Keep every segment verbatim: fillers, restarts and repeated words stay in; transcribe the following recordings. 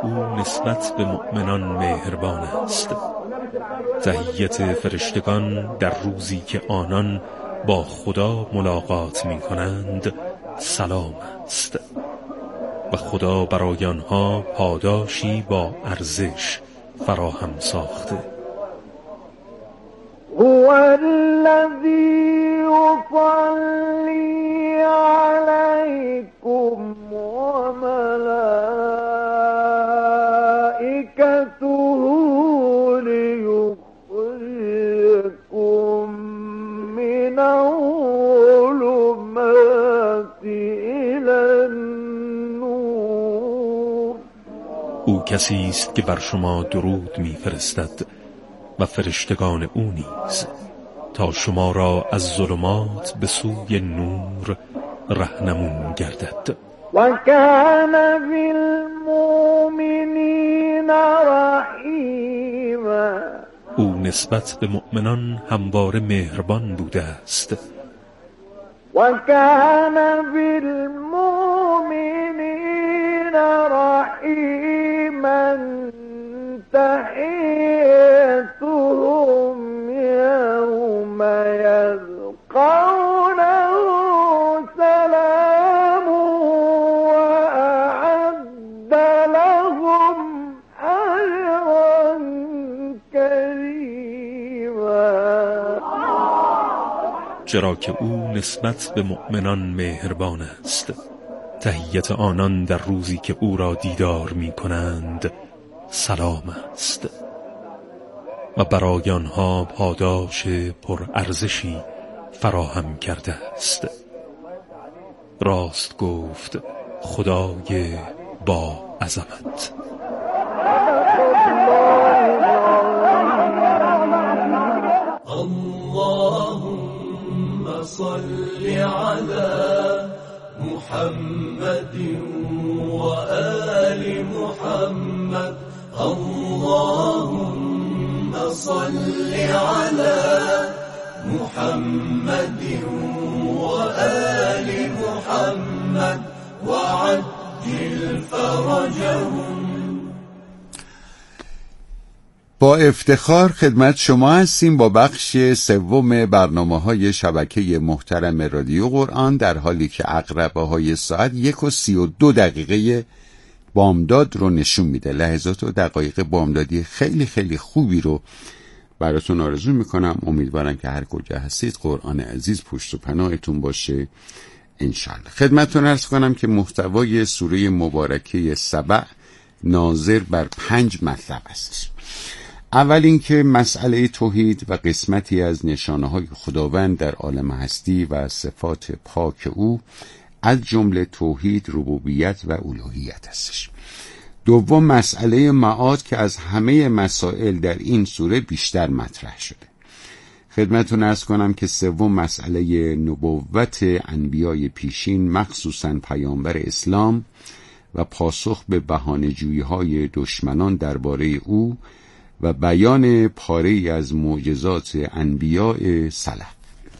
او نسبت به مؤمنان مهربان است. تحیت فرشتگان در روزی که آنان با خدا ملاقات می کنند سلام است و خدا برای آنها پاداشی با ارزش فراهم ساخته. هو الذی یصلی علیکم و ملائکته لیخرجکم من الظلمات الی النور. او کسی است که بر شما درود می‌فرستد و فرشتگان او نیز تا شما را از ظلمات به سوی نور رهنمون گردد. و کان بالمؤمنین رحیما. او نسبت به مؤمنان همواره مهربان بوده است. و کان بالمؤمنین رحیما تحیتهم یوم یلقونه سلام و اعد لهم اجرا کریما. چرا که او نسبت به مؤمنان مهربان است. تحیت آنان در روزی که او را دیدار می کنند سلام است و برای آنها پاداش پر ارزشی فراهم کرده است. راست گفت خدای با عظمت. اللهم صل علی محمد و آل محمد. اللهم صل على محمد وآل محمد وعجل فرجهم. با افتخار خدمت شما هستیم با بخش سوم برنامه‌های شبکه محترم رادیو قرآن، در حالی که عقربه های ساعت یک و سی و دو دقیقه بامداد رو نشون میده. لحظات و دقایق بامدادی خیلی خیلی خوبی رو براتون آرزو میکنم. امیدوارم که هر کجا هستید قرآن عزیز پشت و پناهتون باشه انشالله. خدمتتون عرض کنم که محتوای سوره مبارکه سبع ناظر بر پنج مطلب است. اول اینکه مسئله توحید و قسمتی از نشانه‌های خداوند در عالم هستی و صفات پاک او، از جمله توحید، ربوبیت و الوهیت هستش. دوم مسئله معاد که از همه مسائل در این سوره بیشتر مطرح شده. خدمتتون عرض کنم که سوم مسئله نبوت انبیای پیشین مخصوصاً پیامبر اسلام و پاسخ به بهانه‌جویی‌های دشمنان درباره او و بیان پاره‌ای از معجزات انبیاء سلف.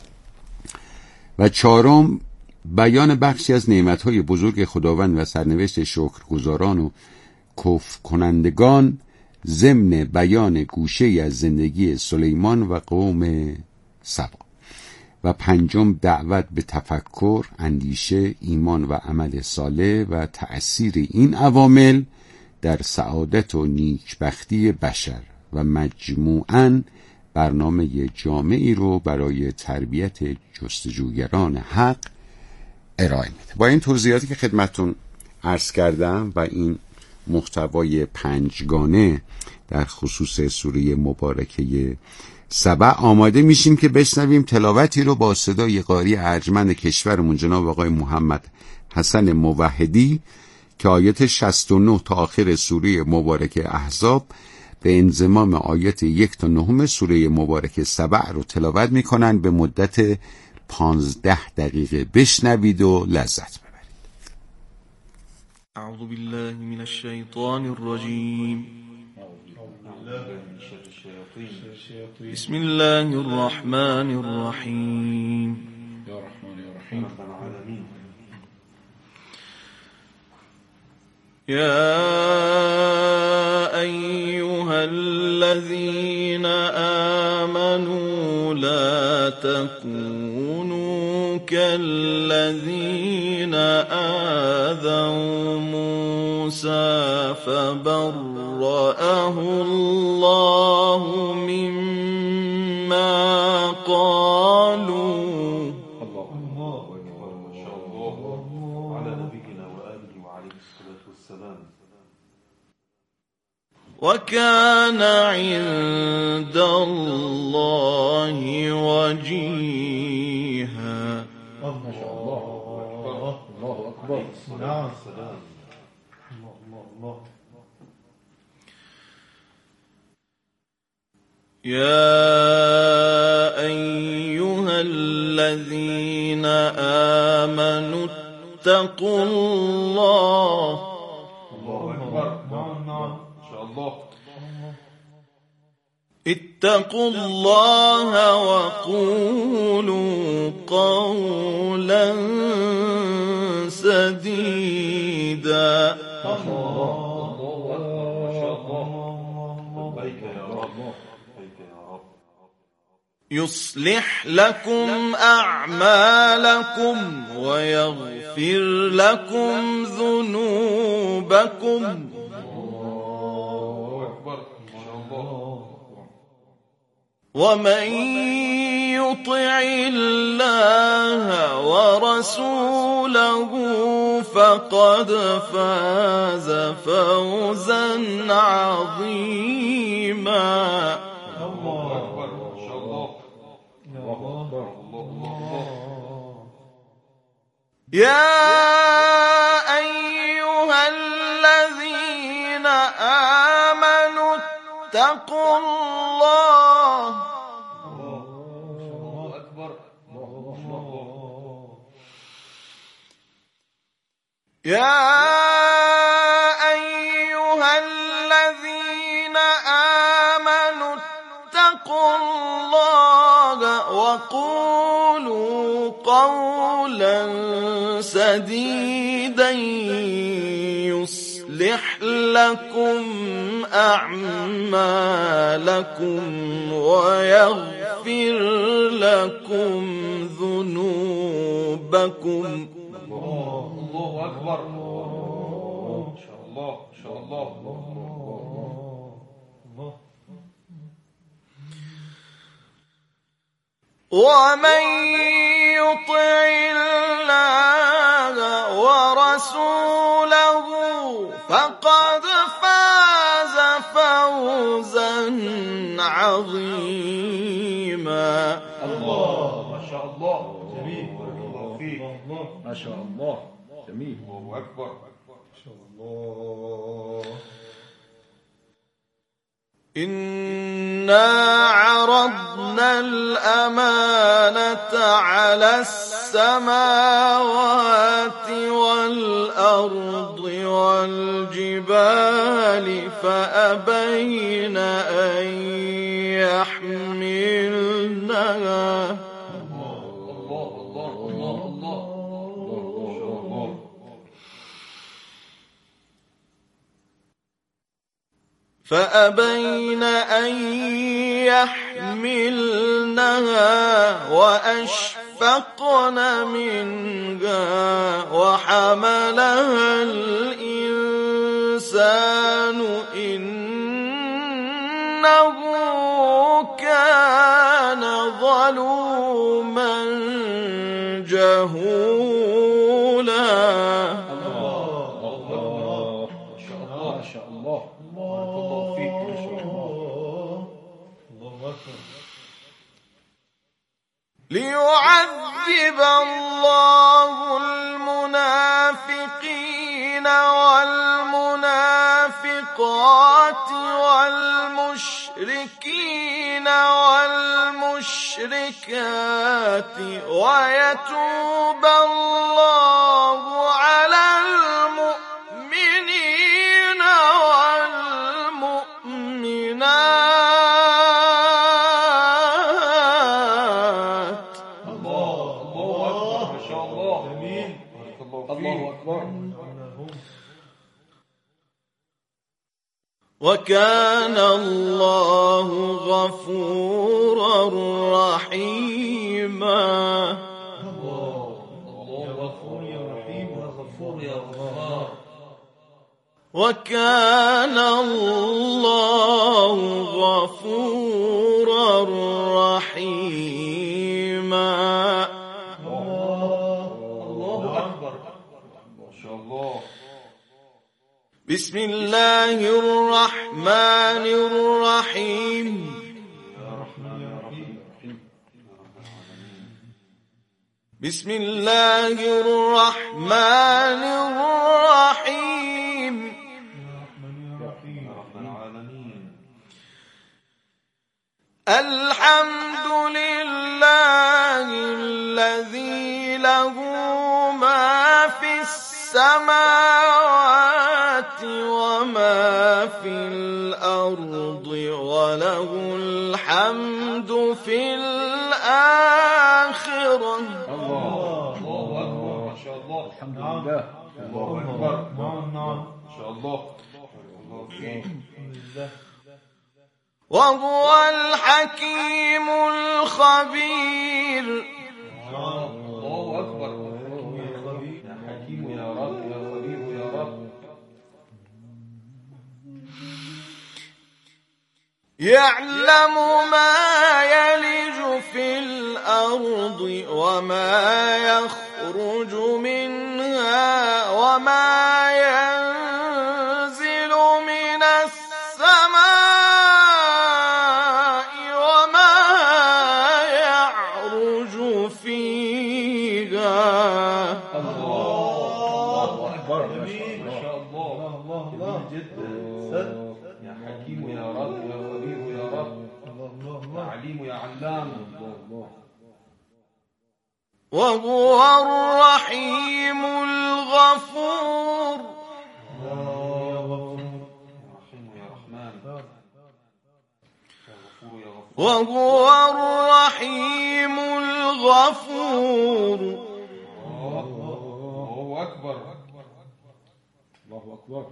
و چهارم بیان بخشی از نعمت‌های بزرگ خداوند و سرنوشت شکرگزاران و کفر کنندگان ضمن بیان گوشه‌ای از زندگی سلیمان و قوم سبا. و پنجم دعوت به تفکر، اندیشه، ایمان و عمل صالح و تأثیر این عوامل در سعادت و نیکبختی بشر و مجموعاً برنامه جامعی رو برای تربیت جستجوگران حق ارائه میده. با این توضیحاتی که خدمتتون عرض کردم و این محتوای پنجگانه در خصوص سوره مبارکه سبع، آماده میشیم که بشنویم تلاوتی رو با صدای قاری ارجمند کشورمون جناب آقای محمد حسن موحدی که آیت شصت و نه تا آخر سوره مبارکه احزاب به انضمام آیت یک تا نهم سوره مبارکه سبع رو تلاوت میکنن. به مدت پانزده دقیقه بشنوید و لذت ببرید. اعوذ بالله من الشیطان الرجیم. بسم الله الرحمن الرحیم. یا الذين آمنوا لا تكونوا كالذين آذوا موسى فبرأه الله مما قالوا. وكان عند الله وجيها. ما شاء الله. الله أكبر. نعم. الله الله. يا أيها الذين آمنوا اتقوا الله. اتقوا الله وقولوا قولا سديدا. يصلح لكم أعمالكم ويغفر لكم ذنوبكم. ومن يطع الله ورسوله فقد فاز فوزا عظيما. الله أكبر. ما شاء الله. يا أيها الذين آمنوا اتقوا الله. يا أيها الذين آمنوا اتقوا الله وقولوا قولا سديدا يصلح لكم أعمالكم ويغفر لكم ذنوبكم. الله أكبر. ما شاء الله. ما شاء الله. ومن يطع الله ورسوله فقد فاز فوزا عظيما. الله. ما شاء الله. جميل. الله فيك. ما شاء الله. جميل. الله أكبر. ما شاء الله. إنا عرضنا الأمانة على السماوات والأرض والجبال فأبين أن يحملنها. فأبين أن يحملنها وأشفقن منها وحملها الإنسان إنه كان ظلوما جهولا. ليعذب الله المنافقين والمنافقات والمشركين والمشركات ويتوب الله على المؤمنين والمؤمنات. وكان الله غفورا رحيما. وكان الله غفورا رحيما. الله أكبر. ما شاء الله. بسم الله الرحمن الرحيم. بسم الله الرحمن الرحيم. الحمد لله الذي له ما في السماوات وما في الأرض وله الحمد في الآخرة. الله أكبر. ما شاء الله. الحمد لله. الله أكبر. ما شاء الله. وهو الحكيم الخبير. الله أكبر. يا حكيم يا رب يا خبير يا رب. يعلم ما يلج في الأرض وما يخرج منها وما ينزل من السماء وما يعرج فيها. الله أكبر. ما شاء الله. الله جدا. يا حكيم يا رب يا خبير يا رب. يا عليم يا علام. وهو الرحيم الغفور. وهو الرحيم الغفور. الله أكبر. الله أكبر.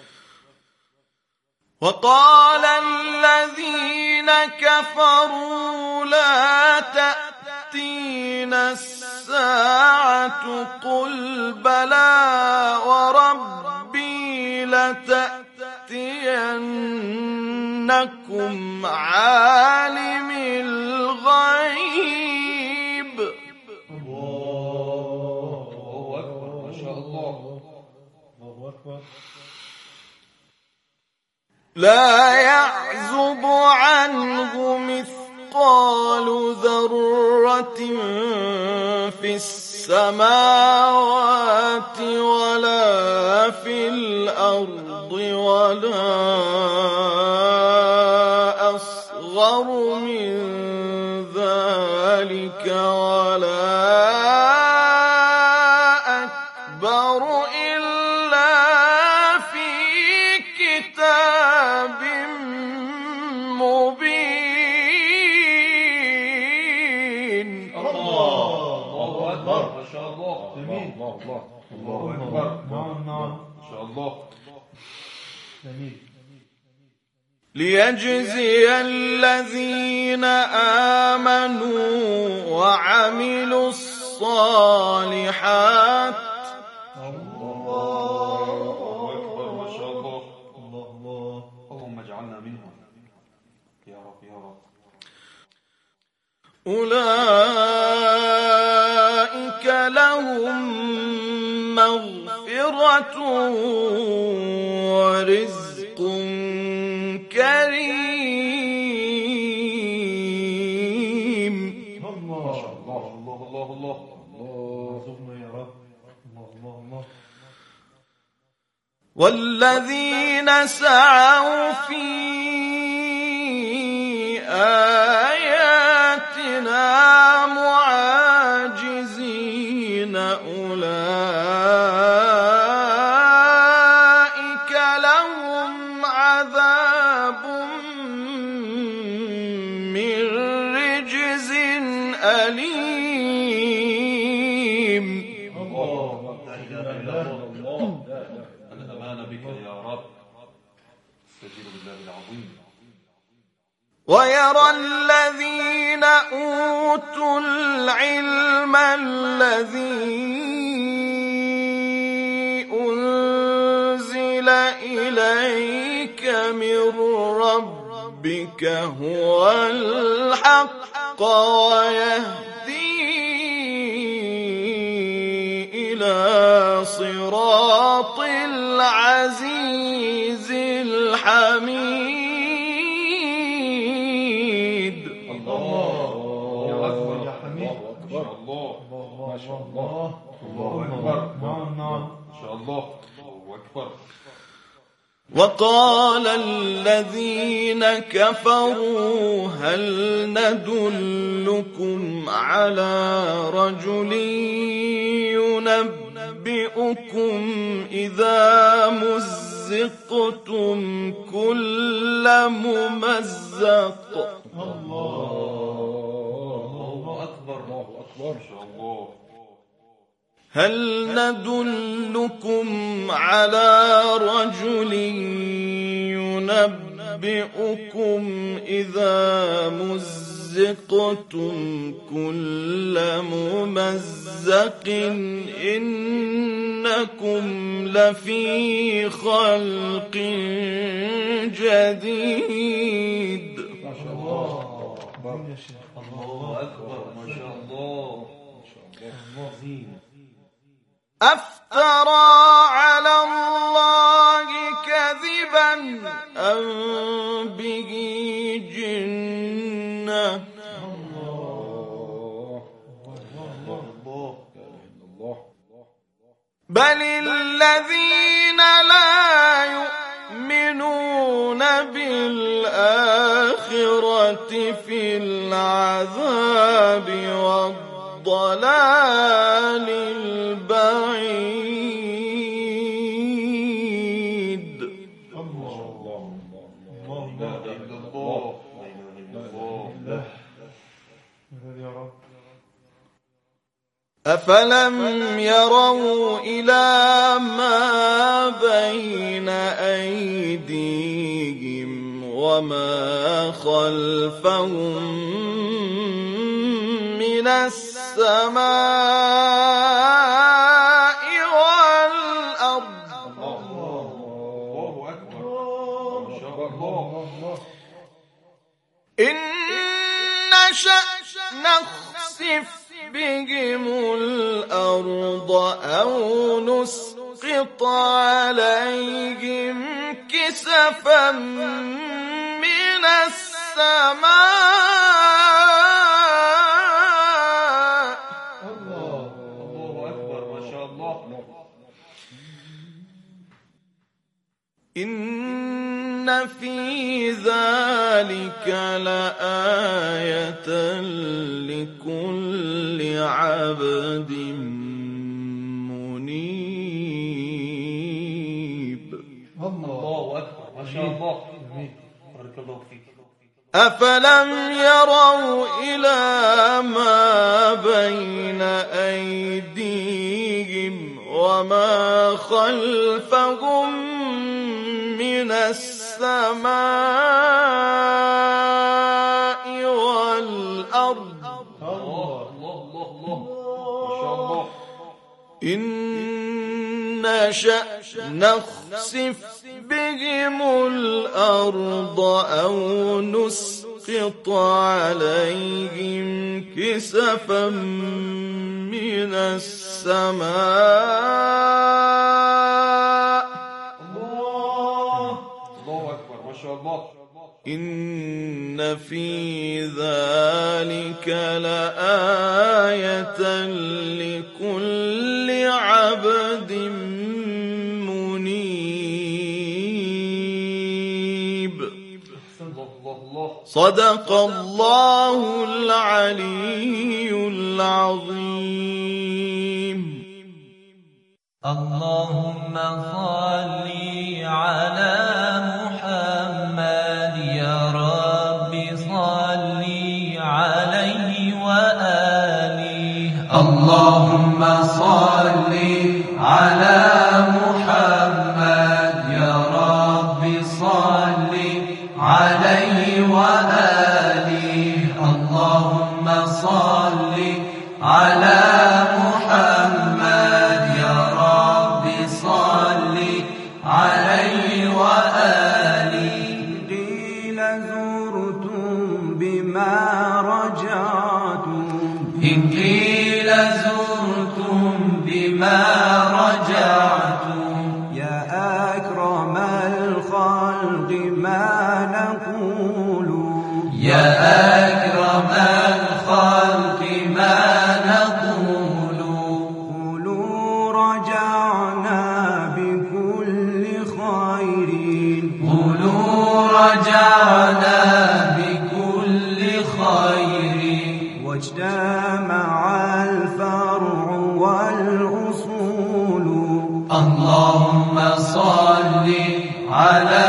وقال الذين كفروا لا تأتينا الساعة قل بلى وربي لتأتينكم عالم الغيب. الله أكبر. ما شاء الله. الله أكبر. لا يعزب عنه مثقال ذرة في السماوات ولا في الأرض ولا أصغر من ذلك ولا أكبر إلا في كتاب مبين. الله أكبر. ما شاء الله. جميل. الله الله أكبر. نعم نعم. ما شاء الله. جميل. ليجزي الذين آمنوا وعملوا الصالحات. الله أكبر. ما شاء الله. الله الله. اللهم اجعلنا منهم يا رب يا رب. أولئك لهم مغفرة ورزق كريم. ما شاء الله. الله الله الله. ارزقنا يا رب. الله الله الله. والذين سعوا في آياتنا معاجزين أولئك لهم عذاب من رجز أليم. الله لا إله إلا الله. أنا أمان بك يا رب. ويرى الذين أوتوا العلم الذي أنزل إليك من ربك هو الحق ويهدي إلى صراط العزيز الحميد. ما شاء الله الله أكبر. نعم نعم ما شاء الله الله أكبر. وقال الذين كفروا هل ندلكم على رجل ينبئكم إذا مزقتم كل ممزق. الله أكبر الله أكبر. ما شاء الله. هل ندلكم على رجل ينبئكم إذا مزقتم كل ممزق إنكم لفي خلق جديد. ما شاء الله الله أكبر. ما شاء الله ما شاء الله عظيم. أفترى على الله كذبا أم به جنة. بل الذين لا يؤمنون بالآخرة في العذاب والضلال البعيد. الله الله الله لا إله إلا الله لا إله إلا الله. أفلم يروا إلى ما بين أيديهم وما خلفهم من السماء والأرض. الله أكبر. ما شاء الله. إن نشأ نخسف بهم الأرض أو نسقط عليهم كسفا من السماء. الله الله أكبر. ما شاء الله. إن في ذلك لآية لكل عبد منيب. الله أكبر. ما شاء الله. بارك الله فيك. أفلم يروا إلى ما بين أيديهم وما خلفهم من السماء والأرض. الله الله الله الله. ما شاء الله. إن نشأ نخسف بهم الأرض أو نسقط عليهم كسفا من السماء. الله الله أكبر. ما شاء الله. إن في ذلك لآية لكل عبد منيب. صدق الله العلي العظيم. اللهم صل على محمد يا رب صل عليه وآله. اللهم صل على محمد يا رب صل عليه وآله اللهم صل على محمد يا رب صل عليه وآله قيل زرتم بما رجعتم إن قيل زرتم بما رجعتم يا أكرم الخلق ما نقول يا أكرم الخلق ما نقول قولوا رجعنا بكل خير قولوا رجعنا بكل خير واجتمع الفرع والأصول اللهم صل على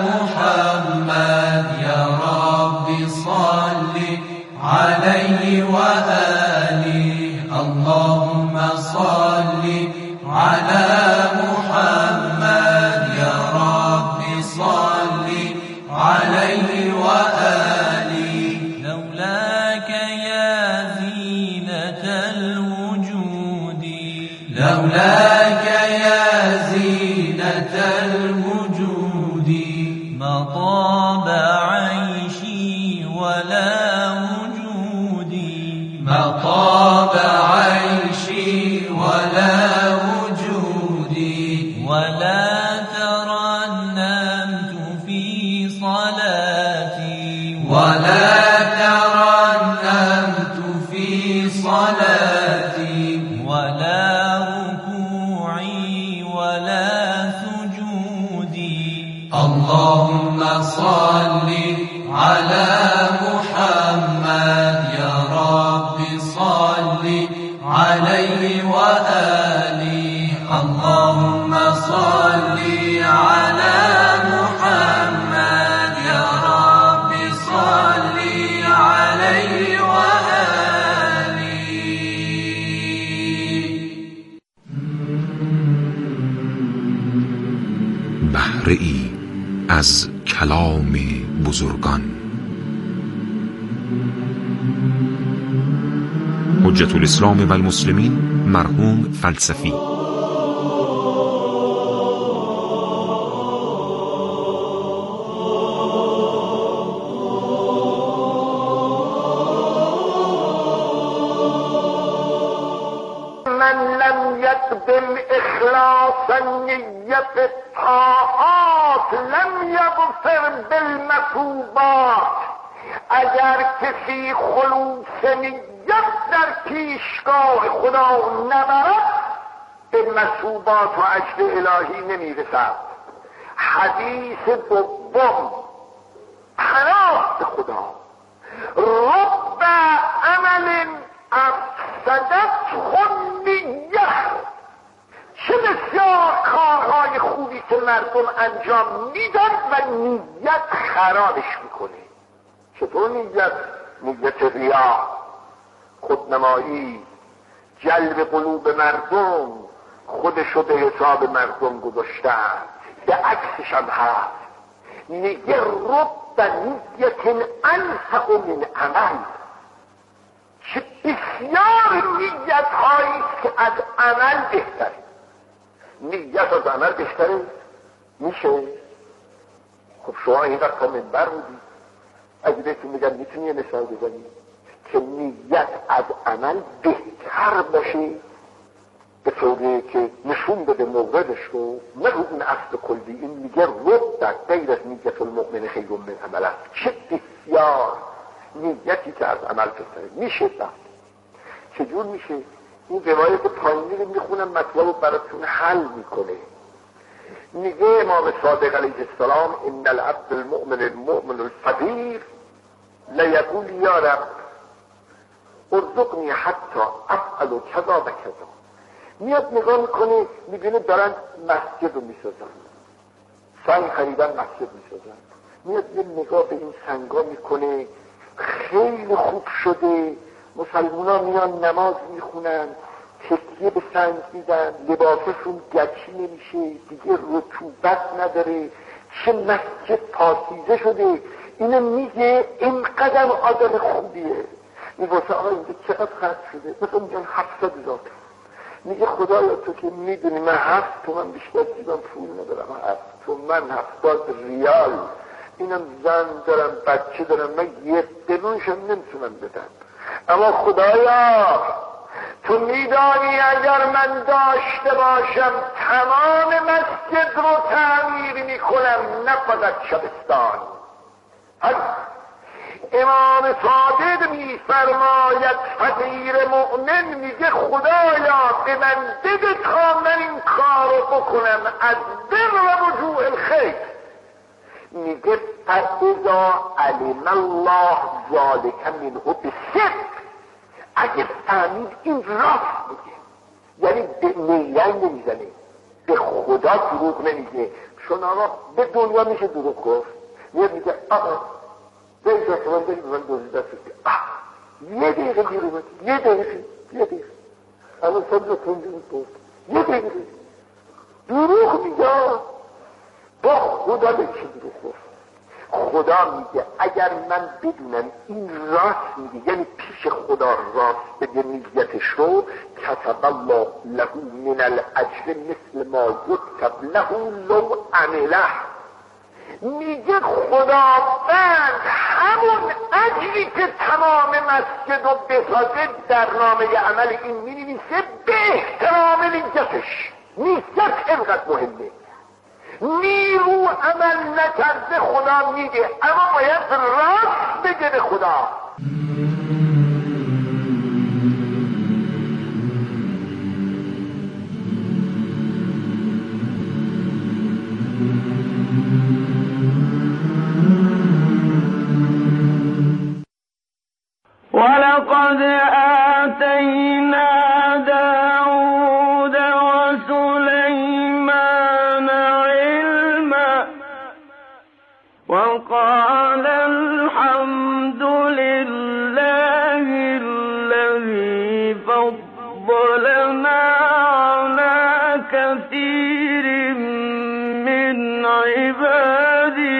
محمد يا رب صل عليه وآله اللهم صل على محمد يا رب صل عليه وآله لولاك يا زينة الوجود لولاك يا زينة الوجود ما طاب عيشي ولا وجودي ما طاب عيشي ولا وجودي ولا ترنمت في صلاتي ولا ترنمت في صلاتي ولا ركوعي ولا سجودي اللهم صل على محمد يا رب صل عليه وآله اللهم صل على محمد يا رب صل عليه وآله بهره ای از کلام بزرگان حجت الاسلام و المسلمین مرحوم فلسفی من لم يقدم اخلاص النية في الطاعات لم يغفر بالمثوبات اگر کسی خلوص نیت در پیشگاه خدا نبرد به مثوبات و اجر الهی نمیرسد. حدیث دوم پناه به خدا رب عمل افسدت نیت، چه بسیار کارهای خوبی که مردم انجام میدن و نیت خرابش میکنه. چطور نیت؟ نیت ریا، خودنمایی، جلب قلوب مردم، خودشو به حساب مردم گذاشتن. به عکسش هم هست، میگه رب نیت انفع من عمل، چه بسیار نیت هایی که از عمل بهتره. نیت از عمل بهتره میشه؟ خب شما این وقت تا منبر بودی، اگه بهتون میگن میتونی یه مثال بزنی که نیت از عمل بهتر باشه به طوری که نشون بده موردش رو، نه رو این اصل کلی. این میگه رب در غیر از نیت المؤمن خیر من عمل است. چه بسیار نیتی که از عمل بهتره. میشه بحث چجور میشه؟ این روایت پایینی رو میخونم، مطلب رو براتون حل میکنه. میگه امام صادق علیه السلام ان العبد المؤمن المؤمن الفقیر لیقول یا رب ارزقنی حتی افعل کذا و کذا. میاد نگاه میکنه، میبینه دارن مسجد رو میسازن، سنگ خریدن مسجد میسازن. میاد یه نگاه به این سنگا میکنه، خیلی خوب شده، مسلمان میان نماز میخونن، تکیه به سنگ میدن، لباسشون گچی نمیشه، دیگه رطوبت نداره، چه مسجد پاکیزه شده. اینو میگه اینقدر آدم خوبیه. میگه آقا اینجا چقدر خرج شده؟ مثلا میگن هفتاد هزار. میگه خدایا تو که میدونی من هفت تومن بیشتر جیبم پول ندارم، هفت تومن هفتاد ریال، اینم زن دارم بچه دارم، من یه دلونشم نمیتونم بدم. اما خدایا تو میدانی اگر من داشته باشم تمام مسجد رو تعمیر میکنم، نه فقط شبستان. امام صادق میفرماید فقیر مؤمن میگه خدایا به من بده تا من این کار رو بکنم از بر و وجوه الخیر. میگه فاذا علم الله ذلك منه بصدق، اگه فهمید این راست میگه، یعنی به میلن نمیزنه، به خدا دروغ نمیگه. چون آقا به دنیا میشه دروغ گفت. میگه میگه آقا بیایی که من داری به من دوزی دست شد، یه دقیقه بیرو بکی، یه دقیقه یه دقیقه الان سبز تنجی بود، یه دقیقه دروغ میگه. با خدا به چی دروغ گفت؟ خدا میگه اگر من بدونم این راست میگه، یعنی پیش خدا راست بگه نیتش رو، کتب الله له من الاجر مثل ما یکتب له لو عمله. میگه خداوند همون اجری که تمام مسجد رو بسازه در نامه عمل این مینویسه به احترام نیتش. نیتش اینقدر مهمه. نیرو عمل نکرده خدا میگه، اما باید راست بگه به خدا. ولقد آتينا داود وسليمان علما وقال الحمد لله الذي فضلنا على كثير من عباده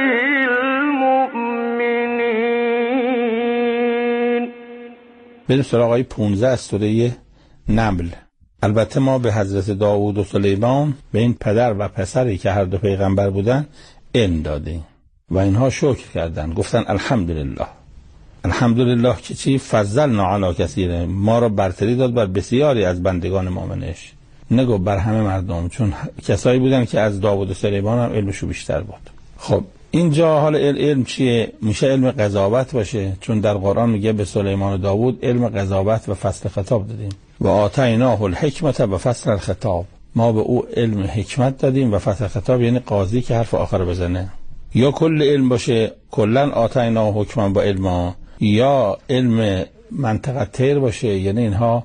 المؤمنين. بریم سراغ آیه پانزده از سوره نمل. البته ما به حضرت داوود و سلیمان، به این پدر و پسری که هر دو پیغمبر بودن، علم دادیم و اینها شکر کردند، گفتن الحمدلله. الحمدلله که چی؟ فضلنا علی کثیر، ما را برتری داد بر بسیاری از بندگان مؤمنش، نگو بر همه مردم، چون کسایی بودن که از داوود و سلیمان هم علمشو بیشتر بود. خب اینجا حال علم چیه؟ میشه علم قضاوت باشه، چون در قرآن میگه به سلیمان و داوود علم قضاوت و فصل خطاب دادیم و آتیناه الحکمت و فصل الخطاب، ما به او علم حکمت دادیم و فصل خطاب یعنی قاضی که حرف آخر بزنه. یا کل علم باشه، کلن آتیناه حکما با علما، یا علم منطقه تیر باشه، یعنی اینها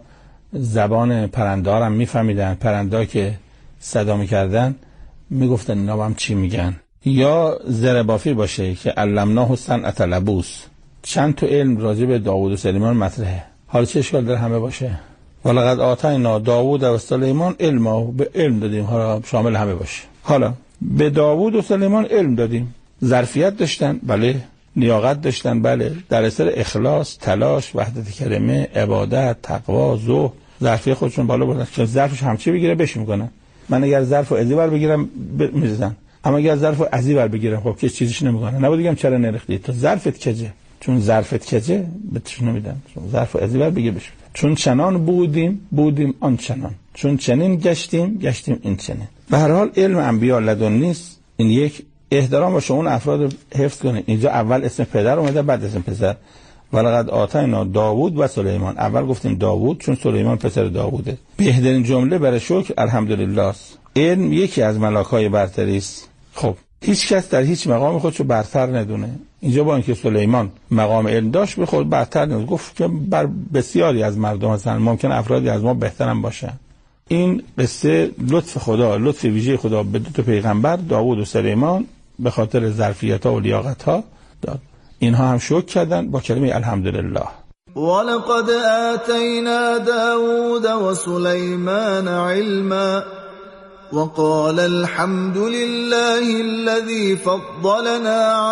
زبان پرنده هم میفهمیدن، پرنده که صدا میکردن میگفتن اینا هم چی میگن. یا زربافی باشه که علمناه صنعت لبوس، چند تا علم راجع به داوود و سلیمان مطرحه. حالا چه اشکال داره همه باشه؟ ولقد آتینا داوود و سلیمان علما، به علم دادیم، حالا شامل همه باشه. حالا به داوود و سلیمان علم دادیم، ظرفیت داشتن، بله، لیاقت داشتن، بله، در اثر اخلاص، تلاش، وحدت کلمه، عبادت، تقوا، زهد، ظرفیت خودشون بالا بردن. چون ظرفش همچی بگیره بش میکنن. من اگر ظرفو ازی بر بگیرم ب... میزدن، اما اگر ظرفو ازی بر بگیرم خب که چیزیش نمیکنه. نبود بگم چرا نرختی تو ظرفت کجه، چون ظرفت کجه بهش نمیدن، چون ظرفو ازی بر بگیر بش. چون چنان بودیم بودیم آن چنان، چون چنین گشتیم گشتیم این چنین. به هر حال علم انبیا لدن نیست. این یک احترام باشه اون افراد حفظ کنه. اینجا اول اسم پدر اومده بعد اسم پسر. ولقد آتینا داوود و سلیمان، اول گفتیم داوود چون سلیمان پسر داووده. بهترین جمله برای شکر الحمدلله است. علم یکی از ملاک‌های برتری است. خب هیچ کس در هیچ مقام خودشو برتر ندونه. اینجا با اینکه سلیمان مقام علم داشت به خود برتر ندونه، گفت که بر بسیاری از مردم هستن، ممکن افرادی از ما بهترم باشن. این قصه لطف خدا، لطف ویژه خدا به دو تا پیغمبر داوود و سلیمان به خاطر ظرفیت‌ها و لیاقت‌ها داد. اینها هم شکر کردن با کلمه الحمدلله. ولقد آتینا داوود و سلیمان علما وقال الحمد لله الذي فضلنا